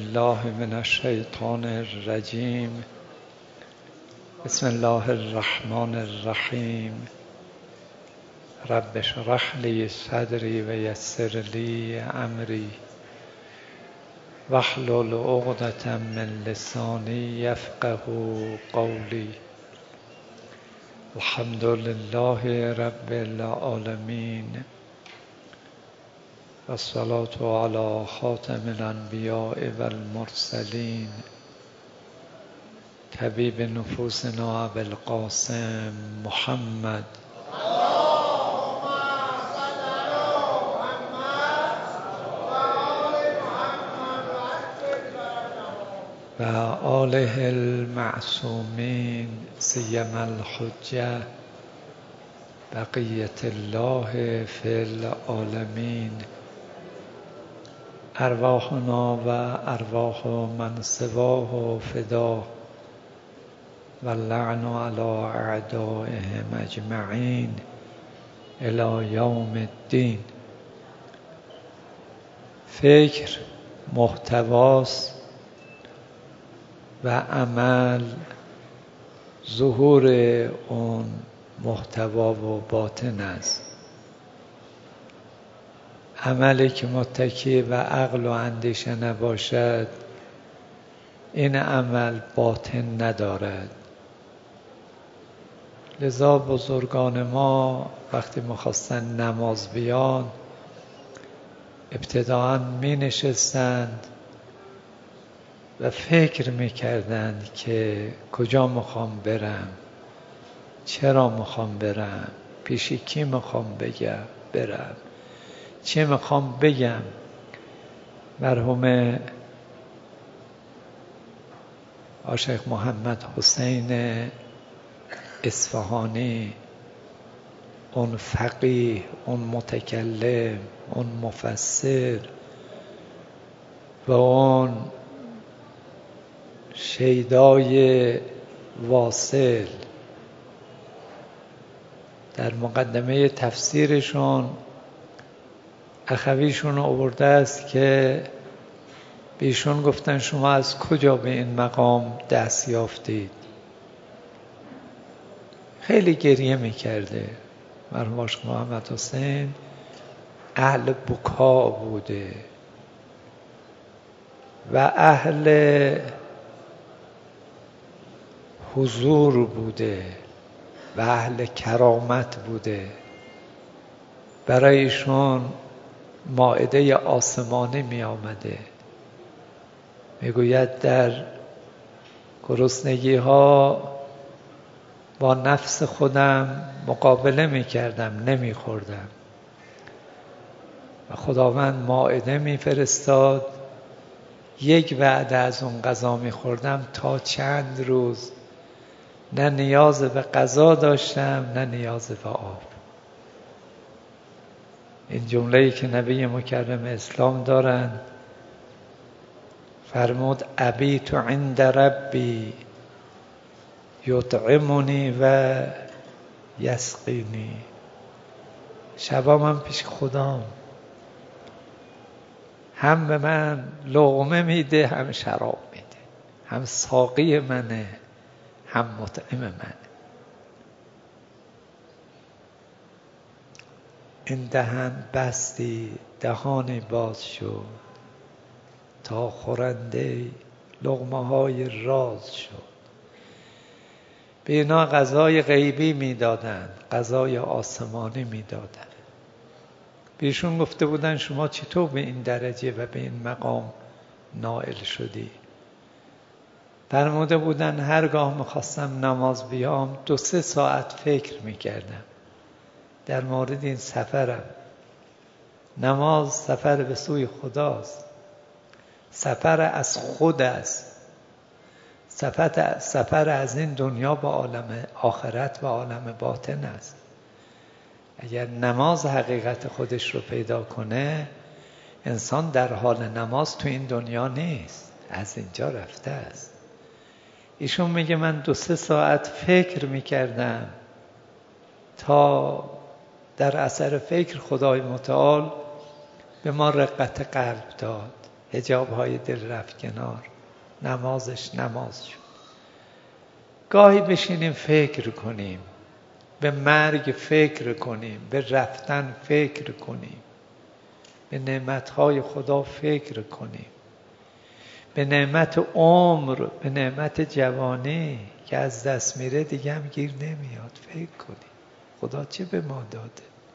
بالله من الشیطان الرجیم. بسم الله الرحمن الرحیم. رب اشرح لی صدری و یسر لی امری واحلل عقدة من لسانی یفقهوا قولی. الحمد لله رب العالمین والصلاة علی خاتم الانبیاء والمرسلین طبیب نفوسنا ابوالقاسم محمد و آله المعصومین سیما الحجة بقیة الله فی العالمین. ارواحنا و ارواح من سواه فدا و اللعن علی اعدائهم اجمعین الی یوم الدین. فکر محتواست و عمل ظهور اون محتوا و باطن است. عملی که متکی و عقل و اندیشه نباشد این عمل باطن ندارد. لذا بزرگان ما وقتی می‌خواستند نماز بیان ابتداءً می نشستند و فکر می‌کردند که کجا می‌خوام برم، چرا می‌خوام برم، پیش کی می‌خوام برم، چه می‌خوام بگم. مرحوم شیخ محمد حسین اصفهانی، اون فقیه، اون متکلم، اون مفسر و اون شیدای واصل در مقدمه تفسیرشون اخویشون آورده است که بیشون گفتن شما از کجا به این مقام دست یافتید؟ خیلی گریه میکرده. مرحوم شیخ محمد حسین اهل بکا بوده و اهل حضور بوده و اهل کرامت بوده. برای ایشون مائده آسمانی می آمده. میگوید در گرسنگی ها با نفس خودم مقابله می کردم، نمی خوردم و خداوند مائده می فرستاد. یک وعده از اون غذا می خوردم تا چند روز نه نیاز به غذا داشتم نه نیاز به آب. این جمله‌ای که نبی مکرم اسلام دارند فرمود ابیت عند ربی یطعمنی و یسقینی. شبا من پیش خدام، هم به من لقمه میده هم شراب میده، هم ساقی منه هم مطعم منه. این دهن بستی دهانی باز شد تا خورنده لقمه های راز شد. به اینا غذای غیبی میدادند، غذای آسمانی میدادند. بیشون گفته بودن شما چطور به این درجه و به این مقام نائل شدی؟ فرموده بودن هرگاه میخواستم نماز بیام 2-3 ساعت فکر میکردم در مورد این سفرم. نماز سفر به سوی خداست، سفر از خود است، سفر از این دنیا به عالم آخرت و عالم باطن است. اگر نماز حقیقت خودش رو پیدا کنه انسان در حال نماز تو این دنیا نیست، از اینجا رفته است. ایشون میگه من 2-3 ساعت فکر میکردم تا در اثر فکر خدای متعال به ما رقت قلب داد، حجاب‌های دل رفت کنار، نمازش نماز شد. گاهی بشینیم فکر کنیم، به مرگ فکر کنیم، به رفتن فکر کنیم، به نعمتهای خدا فکر کنیم، به نعمت عمر، به نعمت جوانی که از دست میره دیگه هم گیر نمیاد. فکر کنیم خدا چه به ما داده.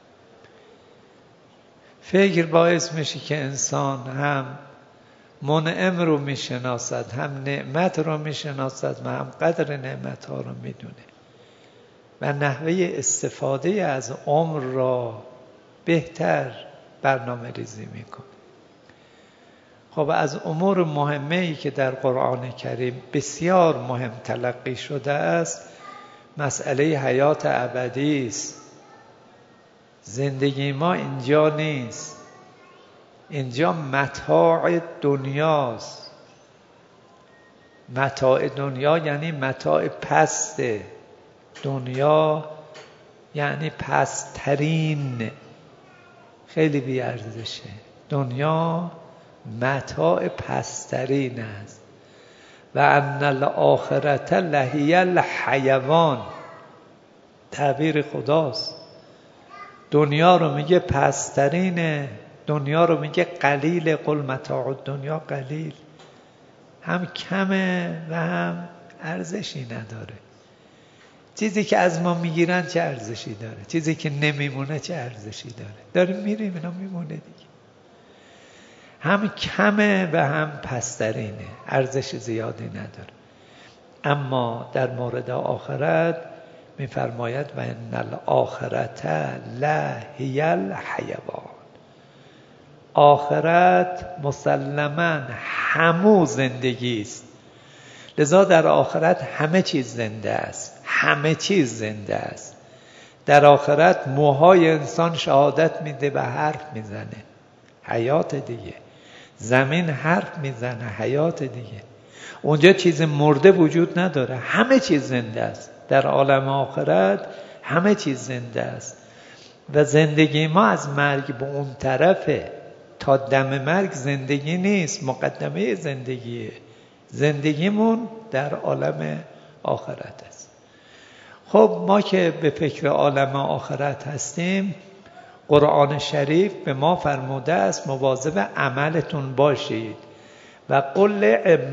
فکر باعث میشه که انسان هم منعم رو میشناسد، هم نعمت رو میشناسد و هم قدر نعمت ها رو میدونه و نحوه استفاده از عمر را بهتر برنامه ریزی میکنه. خب از امور مهمه‌ای که در قرآن کریم بسیار مهم تلقی شده است مسئله حیات ابدی است. زندگی ما اینجا نیست، اینجا متاع دنیاست. متاع دنیا یعنی متاع پست دنیا، یعنی پست‌ترین، خیلی بی‌ارزشه. دنیا متاع پست‌ترین است. و ان الاخرة لهی الحیوان، تعبیر خداست. دنیا رو میگه پست‌ترینه، دنیا رو میگه قلیل. قل متاع الدنیا قلیل، هم کمه و هم ارزشی نداره. چیزی که از ما میگیرن چه ارزشی داره؟ چیزی که نمیمونه چه ارزشی داره؟ داریم میریم اینا میمونه دیگه. هم کمه و هم پسترینه، ارزش زیادی نداره. اما در مورد آخرت میفرماید و ان الاخرة لهی الحیوان، آخرت مسلماً همو زندگی است. لذا در آخرت همه چیز زنده است، همه چیز زنده است. در آخرت موهای انسان شهادت میده و حرف میزنه، حیات دیگه. زمین حرف میزنه، حیات دیگه. اونجا چیز مرده وجود نداره، همه چیز زنده است. در عالم آخرت همه چیز زنده است و زندگی ما از مرگ به اون طرفه. تا دم مرگ زندگی نیست، مقدمه زندگیه. زندگیمون در عالم آخرت است. خب ما که به فکر عالم آخرت هستیم، قرآن شریف به ما فرموده است مواظب عملتون باشید. و قل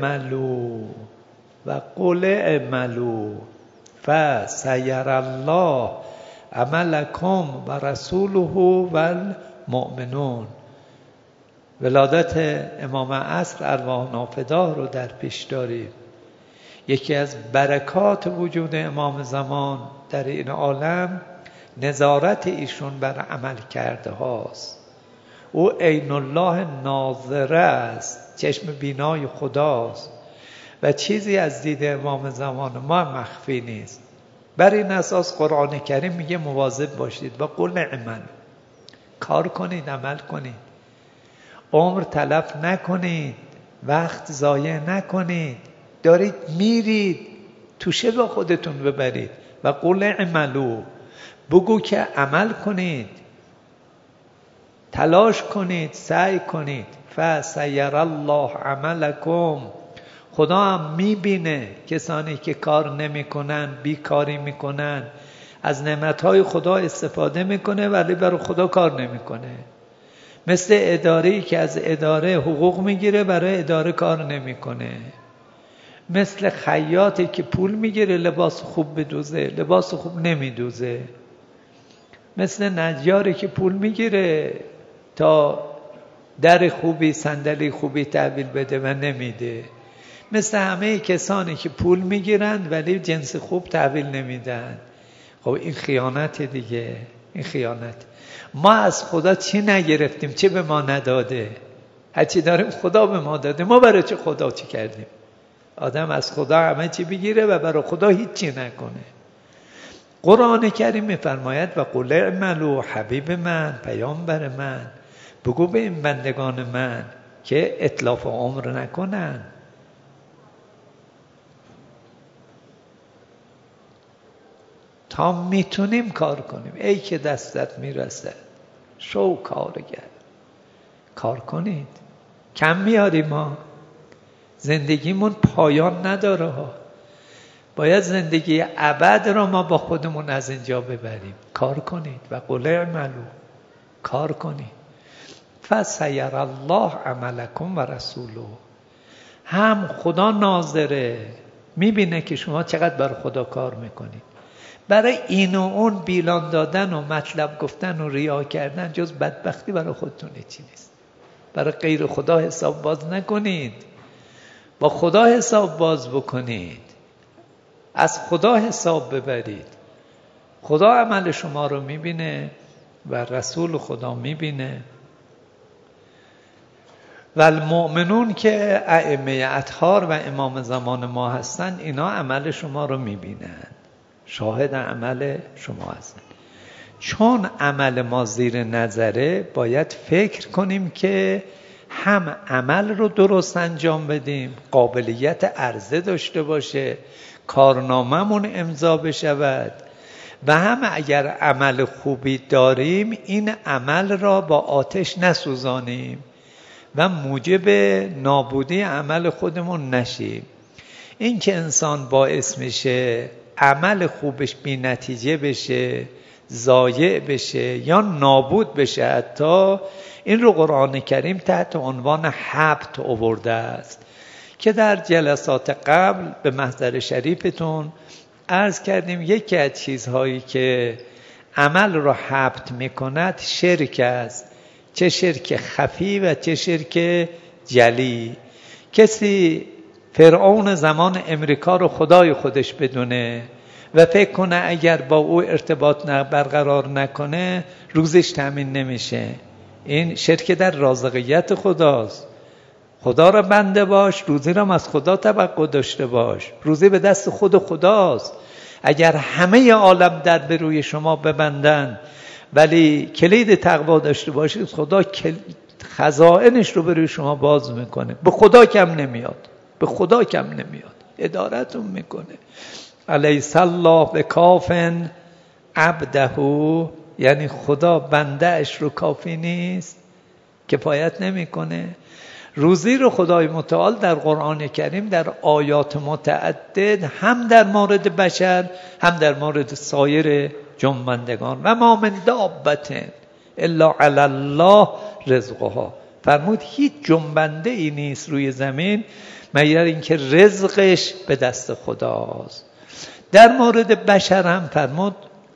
اعملوا فسیری الله عملکم و رسوله و المؤمنون. ولادت امام عصر ارواح نافداه رو در پیش داریم. یکی از برکات وجود امام زمان در این عالم نظارت ایشون بر عمل کرده هاست. او عین الله ناظره است، چشم بینای خداست و چیزی از دید امام زمان ما مخفی نیست. بر این اساس قرآن کریم میگه مواظب باشید و قل اعملوا، کار کنید، عمل کنید، عمر تلف نکنید، وقت ضایع نکنید. دارید میرید، توشه با خودتون ببرید. و قل اعملوا، بگو که عمل کنید، تلاش کنید، سعی کنید. فسیری الله عملکم، خدا هم میبینه کسانی که کار نمیکنن، بیکاری میکنن، از نعمتهای خدا استفاده میکنه ولی برای خدا کار نمیکنه. مثل اداره‌ای که از اداره حقوق میگیره، برای اداره کار نمیکنه. مثل خیاطی که پول میگیره لباس خوب بدوزه، لباس خوب نمیدوزه. مثل نجاری که پول میگیره تا در خوبی، صندلی خوبی تحویل بده و نمیده. مثل همه کسانی که پول میگیرند ولی جنس خوب تحویل نمیدن. خب این خیانت دیگه، این خیانت. ما از خدا چی نگرفتیم، چه به ما نداده؟ هرچی داریم خدا به ما داده، ما برای چه خدا چی کردیم؟ آدم از خدا همه چی بگیره و برای خدا هیچی نکنه. قرآن کریم میفرماید و قل اعملوا، حبیب من، پیامبر من، بگو به این بندگان من که اتلاف عمر نکنن. تا میتونیم کار کنیم. ای که دستت میرسه شو کارگر، کار کنید. کم میاریم ما. زندگیمون پایان نداره ها. باید زندگی ابد را ما با خودمون از اینجا ببریم. کار کنید و قل اعملوا، کار کنید. فسیر الله عملکم و رسوله. هم خدا ناظره، میبینه که شما چقدر برای خدا کار میکنید. برای این و اون بیلان دادن و مطلب گفتن و ریا کردن جز بدبختی برای خودتون چی نیست. برای غیر خدا حساب باز نکنید، با خدا حساب باز بکنید، از خدا حساب ببرید. خدا عمل شما رو میبینه و رسول خدا میبینه. و المؤمنون که ائمه اطهار و امام زمان ما هستن، اینا عمل شما رو میبینن، شاهد عمل شما هستن. چون عمل ما زیر نظره، باید فکر کنیم که هم عمل رو درست انجام بدیم، قابلیت عرضه داشته باشه، کارنامه‌مون امضا بشود، و هم اگر عمل خوبی داریم این عمل را با آتش نسوزانیم و موجب نابودی عمل خودمون نشیم. این که انسان باعث میشه عمل خوبش بی نتیجه بشه، ضایع بشه یا نابود بشه، حتی این رو قرآن کریم تحت عنوان حبط آورده است که در جلسات قبل به محضر شریفتون عرض کردیم. یکی از چیزهایی که عمل را حبط میکند شرک است، چه شرک خفی و چه شرک جلی. کسی فرعون زمان امریکا رو خدای خودش بدونه و فکر کنه اگر با او ارتباط برقرار نکنه روزش تامین نمیشه، این شرک در رازقیت خداست. خدا را بنده باش، روزی را از خدا توقع داشته باش. روزی به دست خود خداست. اگر همه عالم در به روی شما ببندن ولی کلید تقوا داشته باشید، خدا خزائنش رو به روی شما باز میکنه. به خدا کم نمیاد، به خدا کم نمیاد، ادارتون میکنه. الیس الله بکاف عبده، یعنی خدا بنده اش رو کافی نیست، کفایت نمیکنه. روزی رو خدای متعال در قرآن کریم در آیات متعدد هم در مورد بشر هم در مورد سایر جنبندگان، و ما من دابت الا علی الله رزقها، فرمود هیچ جنبنده ای نیست روی زمین مگر اینکه رزقش به دست خداست. در مورد بشر هم فرمود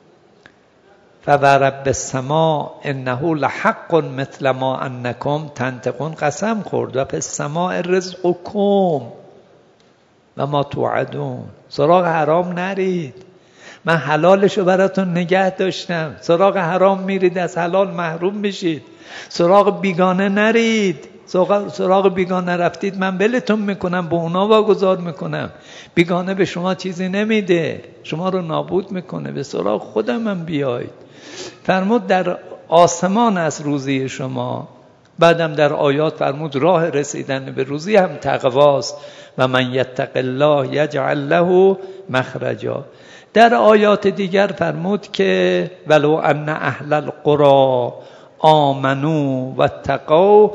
فورب السماء انه لحق مثل ما انکم تنطقون، قسم خورد و فی السماء رزقکم و ما توعدون. سراغ حرام نرید، من حلالشو براتون نگه داشتم. سراغ حرام میرید از حلال محروم میشید. سراغ بیگانه نرید، سراغ بیگانه رفتید من بلتون میکنم، به اونا واگذار میکنم. بیگانه به شما چیزی نمیده، شما رو نابود میکنه. به سراغ خودم من بیایید. فرمود در آسمان از روزی شما. بعدم در آیات فرمود راه رسیدن به روزی هم تقواست و من یتق الله یجعل له مخرجا. در آیات دیگر فرمود که ولو ان اهل القرى آمنوا واتقوا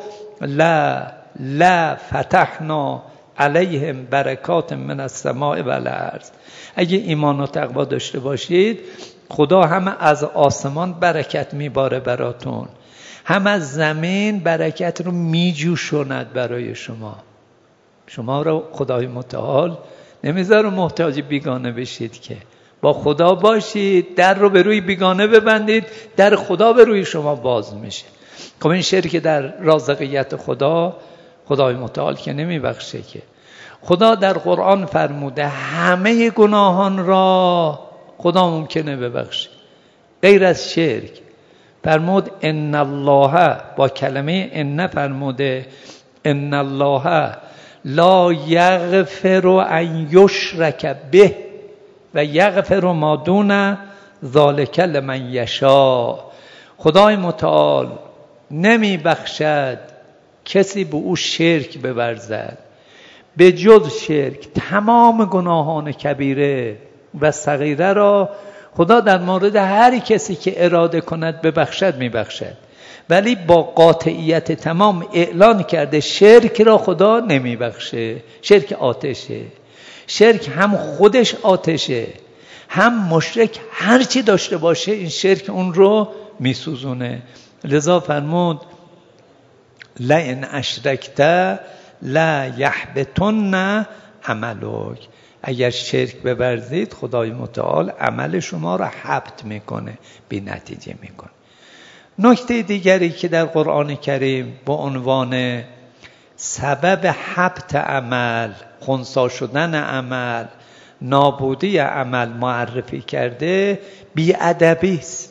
لا فتحنا علیهم برکات من السماء والارض. اگه ایمان و تقوا داشته باشید، خدا هم از آسمان برکت میباره براتون، هم از زمین برکت رو میجوشوند برای شما. شما رو خدای متعال نمیذاره محتاج بیگانه بشید، که با خدا باشید، در رو به روی بیگانه ببندید، در خدا به روی شما باز میشه. خب این شرک در رازقیت خدا، خدای متعال که نمیبخشه. که خدا در قرآن فرموده همه گناهان را خدا ممکنه ببخشه غیر از شرک. فرمود ان الله، با کلمه ان فرموده ان الله لا یغفر ان یشرک به و یغفر ما دون ذلک لمن یشاء. خدای متعال نمی بخشد کسی به او شرک بورزد. به جز شرک تمام گناهان کبیره و صغیره را خدا در مورد هر کسی که اراده کند ببخشد میبخشد. ولی با قاطعیت تمام اعلان کرده شرک را خدا نمیبخشه. شرک آتشه، شرک هم خودش آتشه، هم مشرک هر چی داشته باشه این شرک اون رو میسوزونه. لذا فرمود لئن اشرکت لا یحبطن عملک، اگر شرک بورزید خدای متعال عمل شما را حبط میکنه، بی نتیجه میکنه. نکته دیگری که در قرآن کریم با عنوان سبب حبط عمل، خنثی شدن عمل، نابودی عمل معرفی کرده، بی‌ادبی است.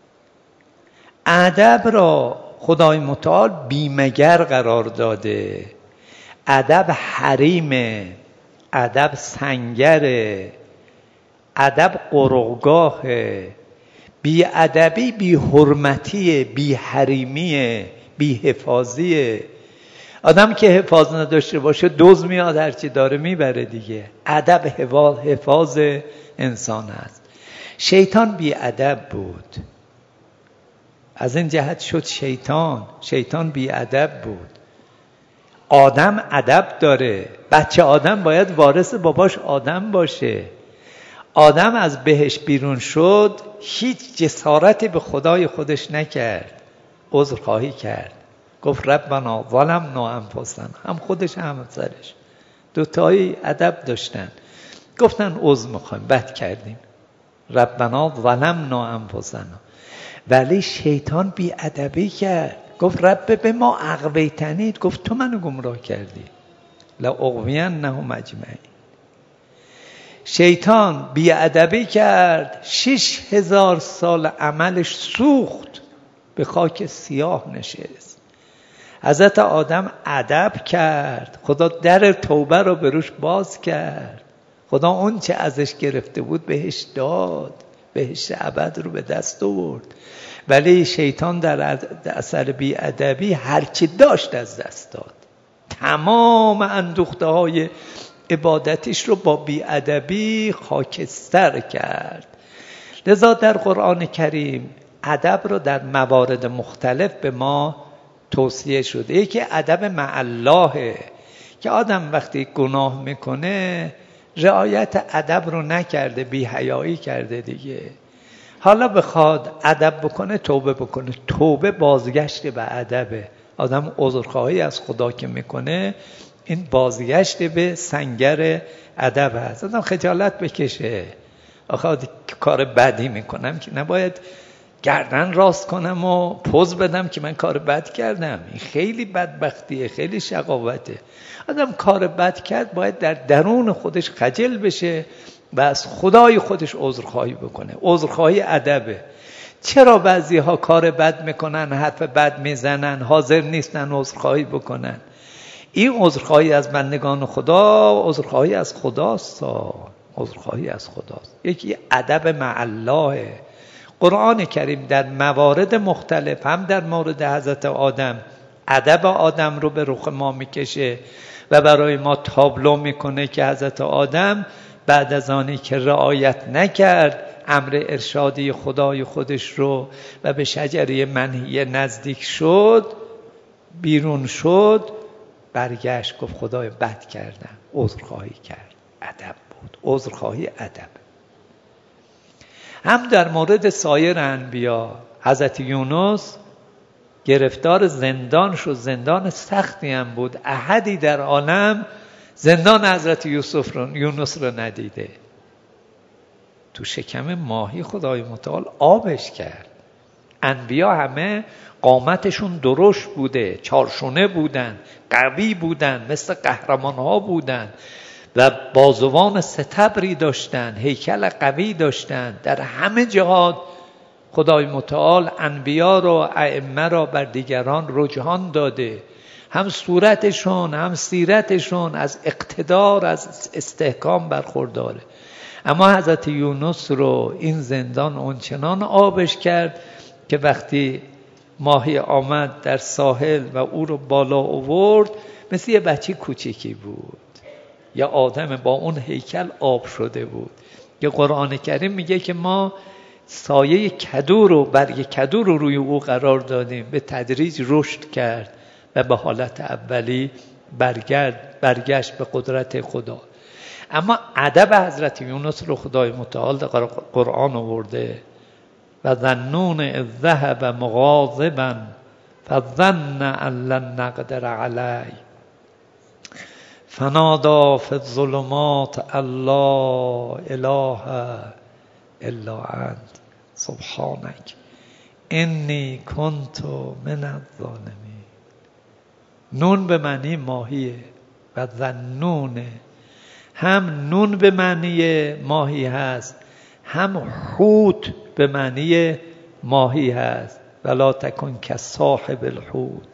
ادب را خدای متعال بیمگر قرار داده. ادب حریمه، ادب سنگره، ادب قرقگاهه. بی ادبی بی حرمتیه، بی حریمیه، بی حفاظیه. آدم که حفاظ نداشته باشه دزد میاد هرچی داره میبره دیگه. ادب حفاظ انسان است. شیطان بی ادب بود، از این جهت شد شیطان بی ادب بود. آدم ادب داره، بچه آدم باید وارث باباش آدم باشه. آدم از بهشت بیرون شد، هیچ جسارتی به خدای خودش نکرد، عذرخواهی کرد، گفت ربنا ظلمنا انفسنا، هم خودش هم همسرش دوتایی ادب داشتن، گفتن عذر میخوایم بد کردیم، ربنا ظلمنا انفسنا. ولی شیطان بی ادبی کرد، گفت رب به ما اغویتنی، گفت تو منو گمراه کردی، لاغوینهم اجمعین. شیطان بی ادبی کرد، 6000 سال عملش سوخت، به خاک سیاه نشست. حضرت آدم ادب کرد، خدا در توبه رو به روش باز کرد، خدا اون چه ازش گرفته بود بهش داد، بهش ابد رو به دست آورد. ولی شیطان در اثر بی ادبی هرچی داشت از دست داد، تمام اندوخته های عبادتش رو با بی ادبی خاکستر کرد. لذا در قرآن کریم ادب رو در موارد مختلف به ما توصیه شده. یکی ادب مع الله، که آدم وقتی گناه میکنه رعایت ادب رو نکرده، بی حیایی کرده دیگه. حالا بخواد ادب بکنه، توبه بکنه. توبه بازگشت به ادبه. آدم عذرخواهی از خدا که میکنه، این بازگشت به سنگر ادب هست. آدم خجالت بکشه، آخه کار بدی میکنم که نباید گردن راست کنم و پوز بدم که من کار بد کردم. این خیلی بدبختیه، خیلی شقاوته. آدم کار بد کرد باید در درون خودش خجل بشه و از خدای خودش عذرخواهی بکنه. عذرخواهی ادبه. چرا بعضی ها کار بد میکنن، حرف بد میزنن، حاضر نیستن عذرخواهی بکنن؟ این عذرخواهی از بندگان خدا، عذرخواهی از خداست. عذرخواهی از خداست. یکی ادب مع الله. قرآن کریم در موارد مختلف، هم در مورد حضرت آدم ادب آدم رو به رخ ما میکشه و برای ما تابلو میکنه که حضرت آدم بعد از آنی که رعایت نکرد امر ارشادی خدای خودش رو و به شجره منهیه نزدیک شد، بیرون شد، برگشت گفت خدای بد کردم، عذرخواهی کرد. ادب بود، عذرخواهی ادب. هم در مورد سایر انبیا، حضرت یونس گرفتار زندان شد، زندان سختی هم بود، احدی در عالم زندان حضرت یونس رو ندیده. تو شکم ماهی خدای متعال آبش کرد. انبیا همه قامتشون درشت بوده، چارشونه بودن، قوی بودن، مثل قهرمان ها بودن و بازوان ستبری داشتن، هیکل قوی داشتن. در همه جهات خدای متعال انبیا رو، ائمه را بر دیگران رجحان داده. هم صورتشون هم سیرتشون از اقتدار، از استحکام برخورداره. اما حضرت یونس رو این زندان اونچنان آبش کرد که وقتی ماهی آمد در ساحل و او رو بالا آورد، مثل یه بچه کوچیکی بود. یا آدم با اون هیکل آب شده بود. که قرآن کریم میگه که ما سایه کدو رو، برگ کدو رو روی او قرار دادیم، به تدریج رشد کرد و به حالت اولی برگشت به قدرت خدا. اما ادب حضرت یونس رو خدای متعال در قرآن آورده و ظنون اذ ذهب مغاضبا فظن ان لن نقدر علیه فنادی فی الظلمات ان لا اله الا انت سبحانک انی کنت من الظالمین. نون به معنی ماهیه و ظنونه، هم نون به معنی ماهی هست، هم حوت به معنی ماهی هست. ولا تکن کصاحب الحوت.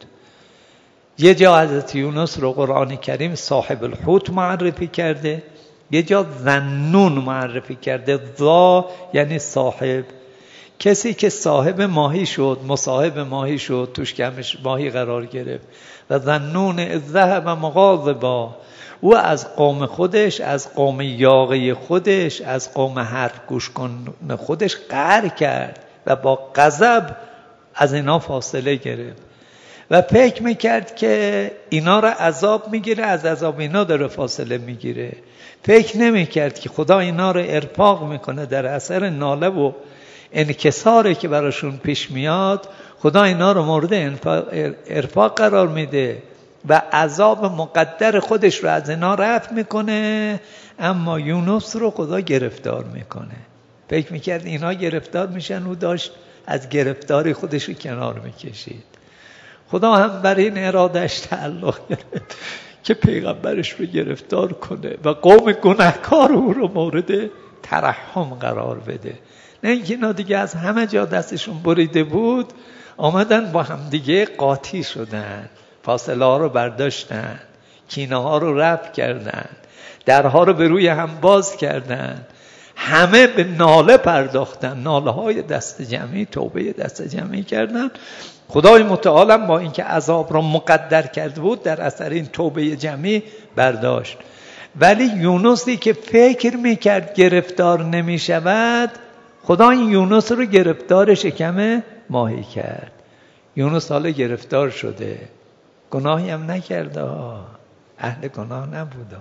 یه جا حضرت یونس رو قرآن کریم صاحب الحوت معرفی کرده، یه جا ذنون معرفی کرده. ذا یعنی صاحب، کسی که صاحب ماهی شد، مصاحب ماهی شد، توش کمش ماهی قرار گرفت. و ذنون اذ ذهب مغاضبا، او از قوم خودش، از قوم یاغی خودش، از قوم حرف گوش کن خودش قهر کرد و با غضب از اینا فاصله گرفت و فکر میکرد که اینا را عذاب میگیره، از عذاب اینا داره فاصله میگیره. فکر نمیکرد که خدا اینا رو ارفاق میکنه در اثر ناله و انکساری که براشون پیش میاد. خدا اینا رو مورد ارفاق قرار میده و عذاب مقدر خودش رو از اینا رفع میکنه. اما یونس رو خدا گرفتار میکنه. فکر میکرد اینا گرفتار میشن، او داشت از گرفتاری خودش رو کنار میکشید. خدا هم برای این ارادش تعلق گرفت که پیغمبرش رو گرفتار کنه و قوم گناهکار او رو مورد ترحم قرار بده. نه اینکه اینا دیگه از همه جا دستشون بریده بود، آمدن با هم دیگه قاطی شدن، فاصله ها رو برداشتن، کینه ها رو رفع کردن، درها رو به روی هم باز کردن، همه به ناله پرداختن، ناله های دست جمعی، توبه دست جمعی کردن. خدای متعال هم با اینکه عذاب را مقدر کرده بود در اثر این توبه جمعی برداشت. ولی یونسی که فکر میکرد گرفتار نمیشود، خدا این یونس رو گرفتار شکم ماهی کرد. یونس حالا گرفتار شده، گناهی هم نکرده، اهل گناه نبوده،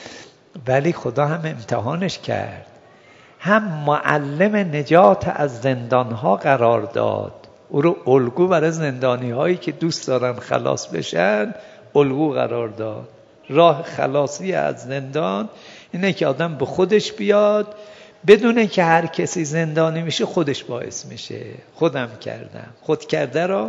ولی خدا هم امتحانش کرد، هم معلم نجات از زندانها قرار داد، او رو الگو برای زندانی هایی که دوست دارن خلاص بشن الگو قرار داد. راه خلاصی از زندان اینه که آدم به خودش بیاد، بدونه که هر کسی زندانی میشه خودش باعث میشه. خودم کردم، خود کرده را،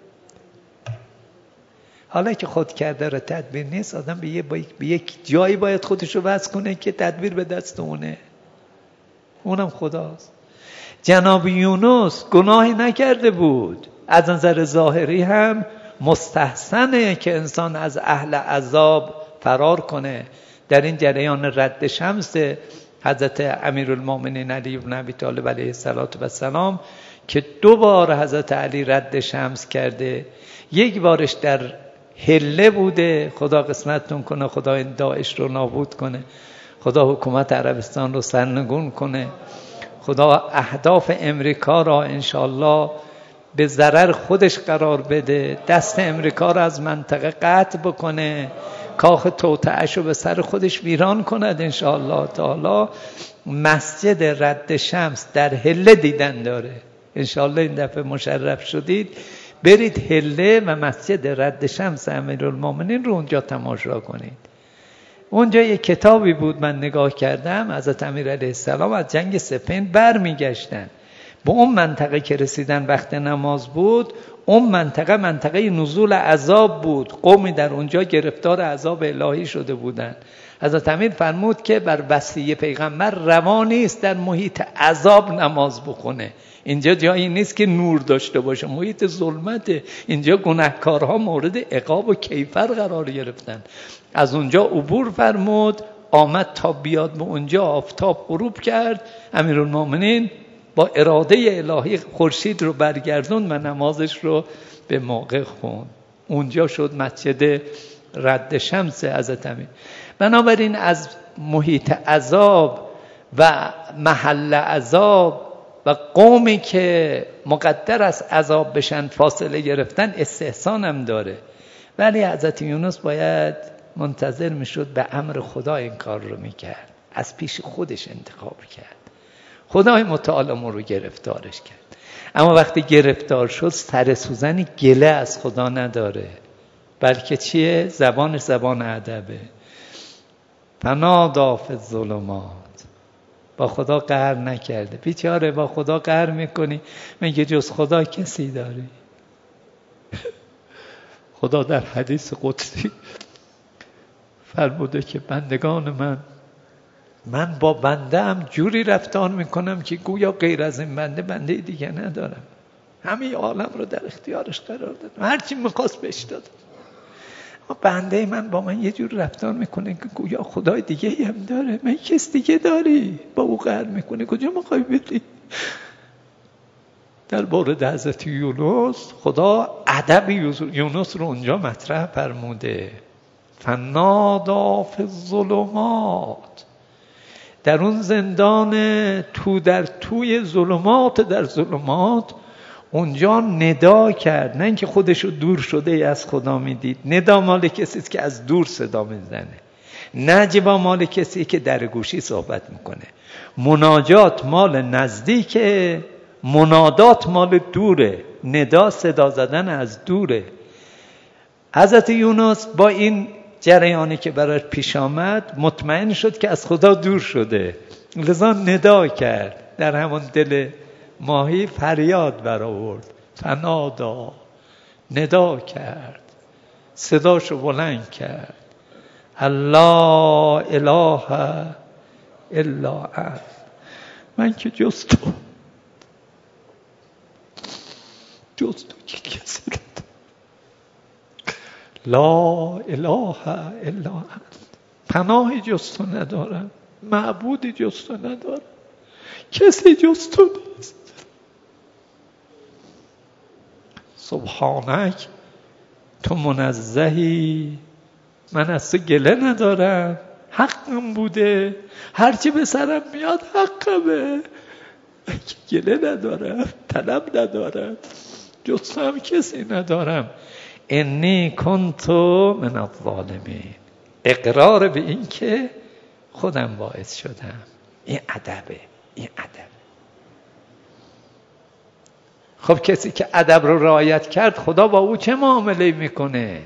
حالا که خود کرده را تدبیر نیست، آدم به یک جایی باید خودش رو وضع کنه که تدبیر به دست اونم خداست. جناب یونس گناهی نکرده بود، از نظر ظاهری هم مستحسنه که انسان از اهل عذاب فرار کنه. در این جریان رد شمس حضرت امیرالمومنین علی بن ابی طالب علیه السلام که 2 بار حضرت علی رد شمس کرده، یک بارش در حله بوده، خدا قسمتتون کنه، خدا این داعش رو نابود کنه، خدا حکومت عربستان رو سرنگون کنه، خدا اهداف امریکا را انشالله به ضرر خودش قرار بده، دست امریکا را از منطقه قطع بکنه، کاخ توطئه‌اش رو به سر خودش ویران کند انشالله تعالی. مسجد رد شمس در حله دیدن داره، انشالله این دفعه مشرف شدید برید حله و مسجد رد شمس امیرالمومنین رو اونجا تماشا کنید. اونجا یک کتابی بود من نگاه کردم، حضرت امیر علیه السلام از جنگ سفین برمیگشتن، به اون منطقه که رسیدن وقت نماز بود، اون منطقه نزول عذاب بود، قومی در اونجا گرفتار عذاب الهی شده بودند. حضرت امیر فرمود که بر وصیه پیغمبر روا نیست در محیط عذاب نماز بخونه، اینجا جایی نیست که نور داشته باشه، محیط ظلمته، اینجا گناهکارها مورد عقاب و کیفر قرار گرفتن. از اونجا عبور فرمود، آمد تا بیاد به اونجا، آفتاب غروب کرد، امیرالمومنین با اراده الهی خورشید رو برگردون و نمازش رو به موقع خوند. اونجا شد مسجد رد شمس حضرت امیر. بنابراین از محیط عذاب و محل عذاب و قومی که مقدر است عذاب بشن فاصله گرفتن استحسان هم داره، ولی حضرت یونس باید منتظر میشد، به امر خدا این کار رو میکرد، از پیش خودش انتخاب کرد. خدای متعال ما رو گرفتارش کرد. اما وقتی گرفتار شد سر سوزنی گله از خدا نداره، بلکه چیه؟ زبانش زبان ادبه. فنادی فی الظلمات، با خدا قهر نکرده. بیچاره با خدا قهر میکنی، میگه جز خدا کسی داری؟ خدا در حدیث قدسی فرموده که بندگان من با بنده هم جوری رفتار میکنم که گویا غیر از این بنده دیگه ندارم. همه عالم رو در اختیارش قرار دادم، هرچی میخواست بهش دادم. اما بنده من با من یه جور رفتار میکنه که گویا خدای دیگه هم داره. من کس دیگه داری؟ با او قهر میکنه، کجا میخوای بری؟ در مورد حضرت یونس خدا ادب یونس رو اونجا مطرح فرموده. فنادی فی الظلمات، در اون زندان تو در توی ظلمات، در ظلمات اونجا ندا کرد. نه اینکه خودشو دور شده از خدا میدید، ندا مال کسی که از دور صدا میزنه، نجوا مال کسی که در گوشی صحبت میکنه، مناجات مال نزدیکه، منادات مال دوره. ندا صدا زدن از دوره. حضرت یونس با این جریانی که براش پیش آمد مطمئن شد که از خدا دور شده، لذا ندا کرد، در همون دل ماهی فریاد برآورد. فنادا، ندا کرد، صداشو بلند کرد. الله اله الا انت، من که جز تو که کسی ندارم. لا اله الا انت، پناهی جز تو ندارم، معبودی جز تو ندارم، کسی جز تو نیست. سبحانک، تو منزهی، من از تو گله ندارم، حقم بوده، هرچی به سرم میاد حقمه، گله ندارم، طلب ندارم، جز تو هم کسی ندارم. انی کنت من الظالمین، اقرار به این که خودم باعث شدم. این ادبه، این ادب. خب کسی که ادب رو رعایت کرد خدا با او چه معامله میکنه؟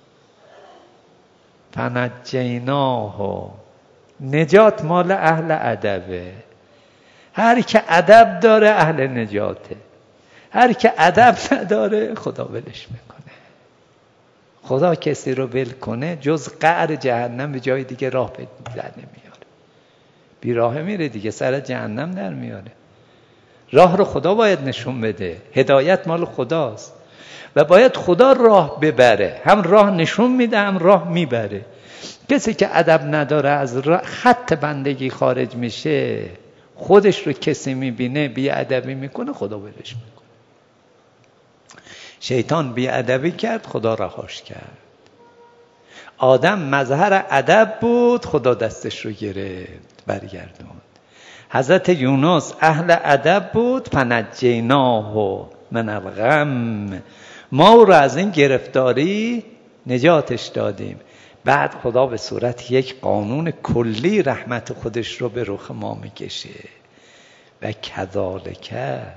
فنجیناه، نجات مال اهل ادبه. هر که ادب داره اهل نجاته، هر که ادب نداره خدا ولش میکنه. خدا کسی رو ول کنه جز قعر جهنم به جای دیگه راه در نمیاره، بی راه میره دیگه، سر جهنم در میاره. راه رو خدا باید نشون بده، هدایت مال خداست و باید خدا راه ببره، هم راه نشون میده هم راه میبره. کسی که ادب نداره از خط بندگی خارج میشه، خودش رو کسی میبینه بی ادبی میکنه، خدا ولش میکنه. شیطان بی ادبی کرد، خدا رهاش کرد. آدم مظهر ادب بود، خدا دستش رو گرفت برگردوند. حضرت یونس اهل ادب بود، فنجیناه من الغم، ما او را از این گرفتاری نجاتش دادیم. بعد خدا به صورت یک قانون کلی رحمت خودش رو به رخ ما میکشه. و کذالک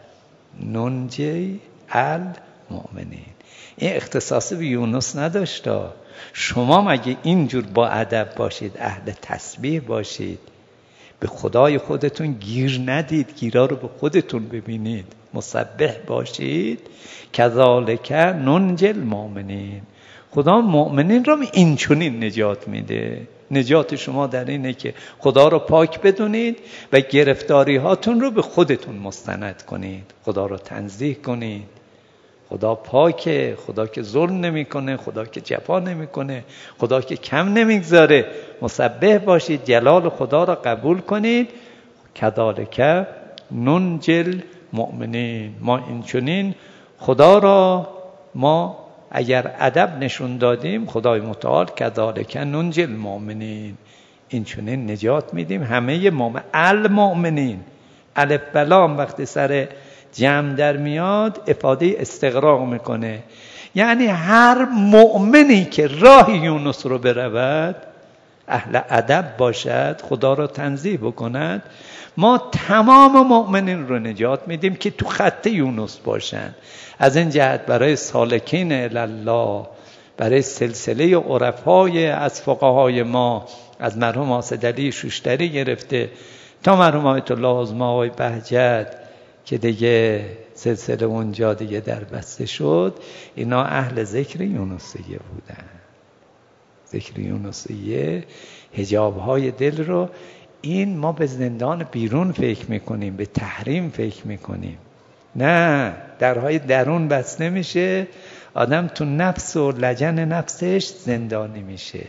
ننجی المؤمنین. این اختصاصی به یونس نداشت. شما مگه اینجور با ادب باشید، اهل تسبیح باشید، به خدای خودتون گیر ندید، گیرا رو به خودتون ببینید، مسبح باشید. کذالک ننجی المؤمنین، خدا مؤمنین رو این چنین نجات میده. نجات شما در اینه که خدا رو پاک بدونید و گرفتاری هاتون رو به خودتون مستند کنید، خدا رو تنزیه کنید. خدا پاکه، خدا که ظلم نمیکنه، خدا که جفا نمیکنه، خدا که کم نمیگذاره. مسبح باشید، جلال خدا را قبول کنید. کذالک ننجی المؤمنین، ما این چنین خدا را، ما اگر ادب نشون دادیم، خدای متعال کذالک ننجی المؤمنین، این چنین نجات میدیم همه المؤمنین، الف بلام وقتی سر جمع در میاد افاده استغراق میکنه. یعنی هر مؤمنی که راه یونس رو برود، اهل ادب باشد، خدا را تنزیه بکند، ما تمام مؤمنین رو نجات میدیم که تو خط یونس باشن. از این جهت برای سالکین الله، برای سلسله عرفای از فقهای ما، از مرحوم حاسدعلی شوشتری گرفته تا مرحوم آیت الله عظمی آقای بهجت که دیگه سلسله اونجا دیگه در بسته شد، اینا اهل ذکر یونسیه بودن. ذکر یونسیه حجابهای دل رو، این ما به زندان بیرون فکر میکنیم، به تحریم فکر میکنیم. نه، درهای درون بسته میشه، آدم تو نفس و لجن نفسش زندانی میشه.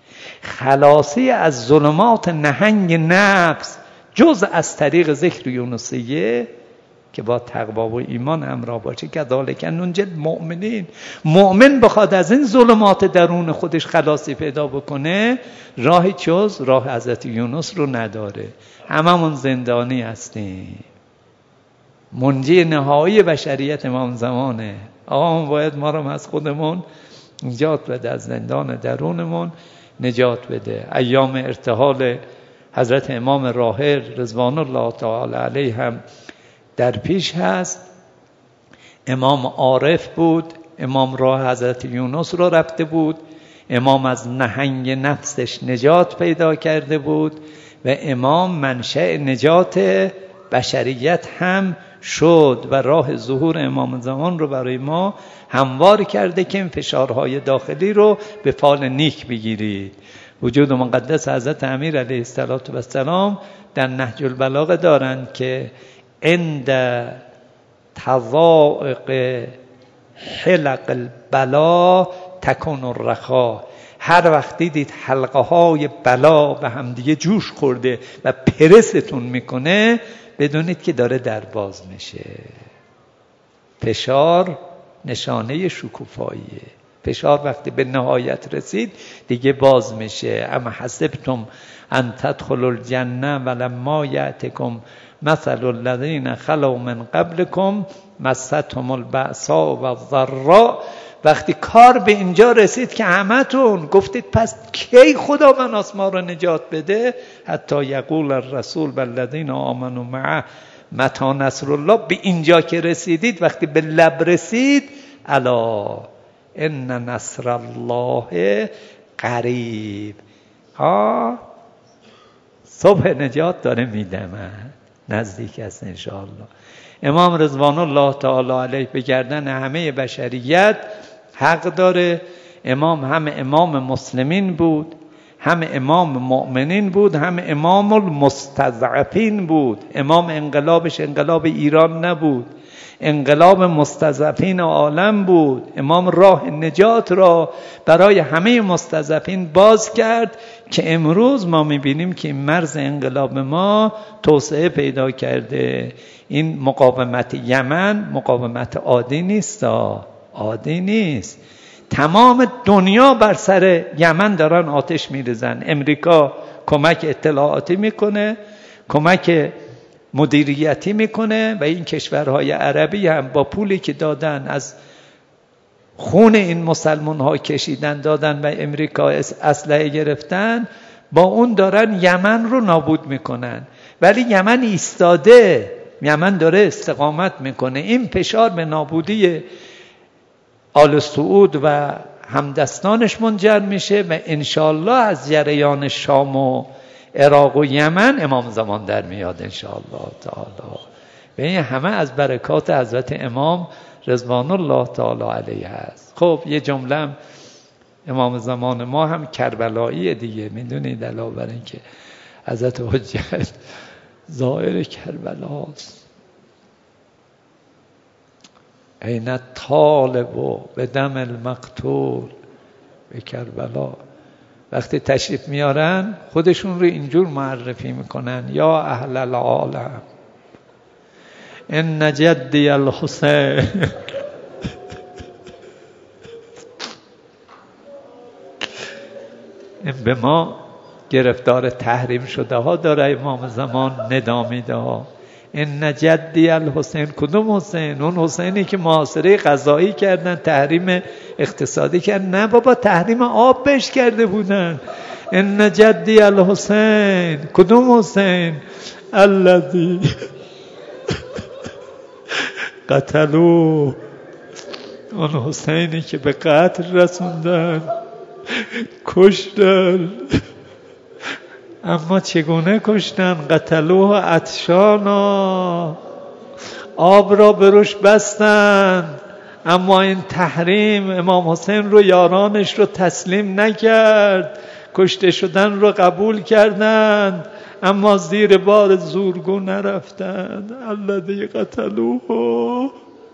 خلاصی از ظلمات نهنگ نفس جز از طریق ذکر یونسیه که با تقوا و ایمان همراه باشه. کذالک ننجی المؤمنین. مؤمن بخواد از این ظلمات درون خودش خلاصی پیدا بکنه، راهی جز راه حضرت یونس رو نداره. هممون زندانی هستیم. منجی نهایی بشریت امام زمانه. آقا باید ما رو از خودمون نجات بده، از زندان درونمون نجات بده. ایام ارتحال حضرت امام راحل رضوان الله تعالی علیه هم در پیش هست. امام عارف بود، امام راه حضرت یونس رو رفته بود، امام از نهنگ نفسش نجات پیدا کرده بود و امام منشأ نجات بشریت هم شد و راه ظهور امام زمان رو برای ما هموار کرده که این فشارهای داخلی رو به فال نیک بگیرید. وجود مقدس حضرت امیر علیه السلام در نهج البلاغه دارند که عند تضایق حلق البلا تکون الرخا. هر وقت دیدید حلقه های بلا به همدیگه جوش خورده و پرستون میکنه، بدونید که داره در باز میشه. فشار نشانه شکوفاییه. فشار وقتی به نهایت رسید دیگه باز میشه. اما حسبتم ان تدخلوا الجنه ولما یأتکم مثل الذین خلوا من قبلکم مستهم البأساء والضراء. وقتی کار به اینجا رسید که همتون گفتید پس کی خدا بناس ما رو نجات بده، حتی یقول الرسول والذین آمنوا معه متی نصر الله، به اینجا که رسیدید، وقتی به لب رسید، الا ان نصر الله قریب، صبح نجات داره میدمه، نزدیک است انشاءالله. امام رضوان الله تعالی علیه به گردن همه بشریت حق داره. امام هم امام مسلمین بود، هم امام مؤمنین بود، هم امام المستضعفین بود. امام انقلابش انقلاب ایران نبود، انقلاب مستضعفین عالم بود. امام راه نجات را برای همه مستضعفین باز کرد که امروز ما میبینیم که مرز انقلاب ما توسعه پیدا کرده. این مقاومت یمن مقاومت عادی نیست، عادی نیست. تمام دنیا بر سر یمن دارن آتش میریزن. امریکا کمک اطلاعاتی میکنه، کمک مدیریتی میکنه و این کشورهای عربی هم با پولی که دادن از خون این مسلمان ها کشیدن دادن و امریکا اسلحه گرفتن، با اون دارن یمن رو نابود میکنن. ولی یمن ایستاده، یمن داره استقامت میکنه. این فشار به نابودی آل سعود و همدستانش منجر میشه و انشالله از جریان شام و عراق و یمن امام زمان در میاد انشاءالله تعالی. و این همه از برکات حضرت امام رضوان الله تعالی علیه هست. خب یه جمله امام زمان ما هم کربلایی دیگه، میدونید علاوه بر این که حضرت حجت زائر کربلاست. این طالب و به دم المقتول به کربلا. وقتی تشریف میارن خودشون رو اینجور معرفی میکنن: یا اهل العالم ان جدی الحسین. این به ما گرفتار تحریم شده ها داره امام زمان ندا میده ها. ان جدی الحسین. کدوم حسین؟ اون حسینی که محاصره قضایی کردن، تحریم اقتصادی کردن. نه بابا، تحریم آب بهش کرده بودن. ان جدی الحسین. کدوم حسین؟ الذی قتلوه. اون حسینی که به قتل رسوندن، کشتن. اما چگونه کشتن؟ قتلوه عطشانا، آب را به روش بستند. اما این تحریم امام حسین رو، یارانش رو تسلیم نکرد، کشته شدن رو قبول کردند، اما زیر بار زورگو نرفتند. الذی قتلوه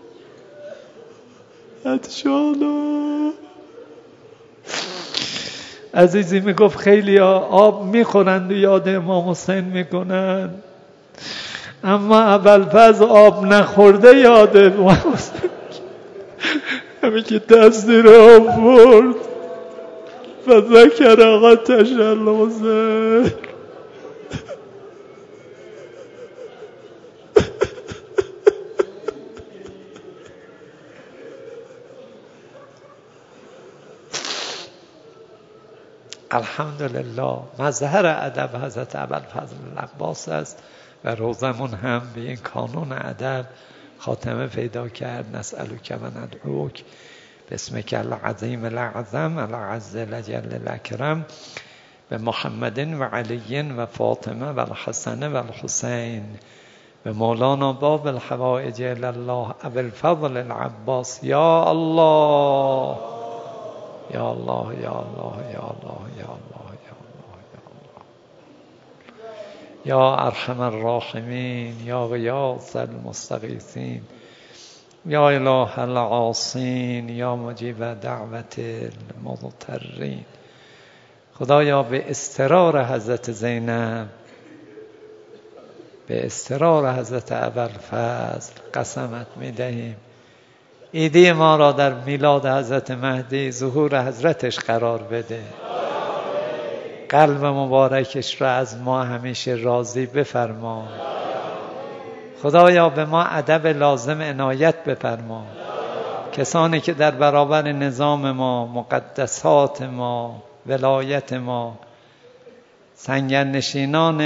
عطشانا. عزیزی میگفت خیلی آب میخورند و یاد امام حسین میکنن، اما ابوالفضل آب نخورده یاد امام حسین. همین که دستی رو آورد و ذکر آقا تشلوزه. الحمدلله مظهر ادب حضرت ابوالفضل العباس است و روزمون هم به این کانون ادب خاتمه پیدا کرد. نسألک و ندعوک باسمک العظیم الاعظم الأعز الأجل الأکرم به محمد و علی و فاطمه و الحسن و الحسین به مولانا باب الحوائج الله ابوالفضل العباس. یا الله یا الله یا الله یا الله یا الله یا الله یا الله یا ارحم الراحمین یا غیاث المستغیثین یا اله العاصین یا مجیب دعوت المضطرین. خدایا به اضطرار حضرت زینب، به اضطرار حضرت ابوالفضل قسمت می‌دهیم ایدی ما را در میلاد حضرت مهدی ظهور حضرتش قرار بده. قلب مبارکش را از ما همیشه راضی بفرما. خدایا به ما ادب لازم عنایت بفرما. کسانی که در برابر نظام ما، مقدسات ما، ولایت ما، سنگرنشینان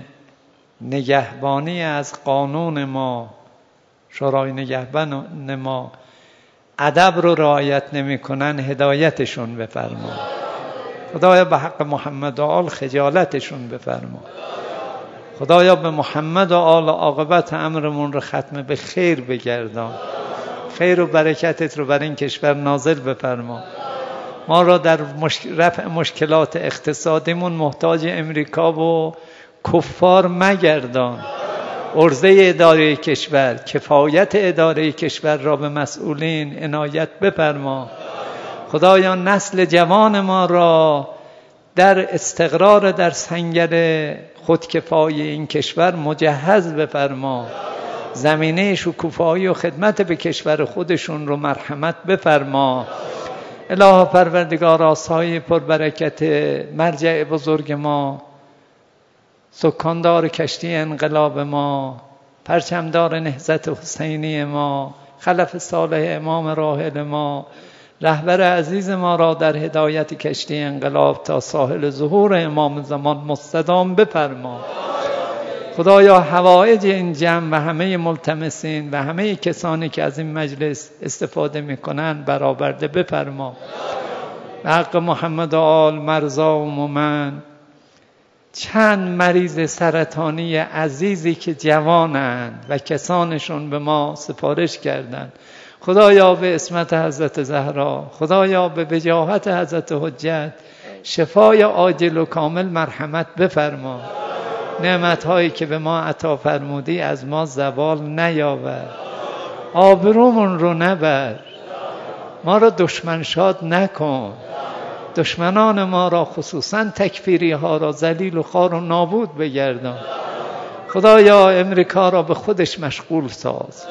نگهبانی از قانون ما، شورای نگهبان ما ادب رو رعایت نمی کنن، هدایتشون بفرما. خدایا به حق محمد و آل خجالتشون بفرما. خدایا به محمد و آل عاقبت امرمون رو ختم به خیر بگردان. خیر و برکتت رو بر این کشور نازل بفرما. ما را در رفع مشکلات اقتصادیمون محتاج امریکا و کفار مگردان. عرضه اداره کشور، کفایت اداره کشور را به مسئولین عنایت بفرما. خدایا نسل جوان ما را در استقرار در سنگر خودکفایی این کشور مجهز بفرما. زمینه شکوفایی و خدمت به کشور خودشون رو مرحمت بفرما. الها پروردگار آسای پربرکت مرجع بزرگ ما، سکاندار کشتی انقلاب ما، پرچمدار نهضت حسینی ما، خلف صالح امام راحل ما، رهبر عزیز ما را در هدایت کشتی انقلاب تا ساحل ظهور امام زمان مستدام بفرما. خدایا حوائج این جمع و همه ملتمسین و همه کسانی که از این مجلس استفاده میکنن برآورده بفرما. به حق محمد و آل مرضا و مومن، چند مریض سرطانی عزیزی که جوانند و کسانشون به ما سفارش کردند، خدایا به اسمت حضرت زهرا، خدایا به وجاهت حضرت حجت شفای عاجل و کامل مرحمت بفرما. نعمت‌هایی که به ما عطا فرمودی از ما زوال نیاور. آبرومون رو نبر. ما را دشمن شاد نکن. دشمنان ما را خصوصا تکفیری ها را ذلیل و خوار و نابود بگردان. خدایا امریکا را به خودش مشغول ساز.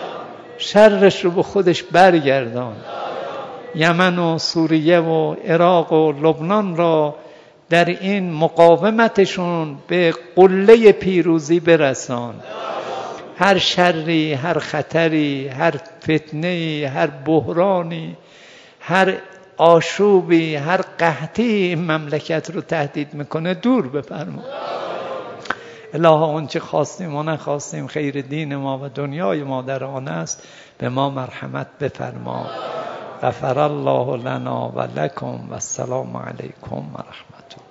شرش رو به خودش برگردان. یمن و سوریه و عراق و لبنان را در این مقاومتشون به قله پیروزی برسان. هر شری، هر خطری، هر فتنه‌ای، هر بحرانی، هر آشوبی، هر قحطی این مملکت رو تهدید میکنه دور بفرما. الها اون چه خواستیم و نخواستیم خیر دین ما و دنیای ما در آن است، به ما مرحمت بفرما. غفر الله لنا و لکم و السلام علیکم و رحمت الله.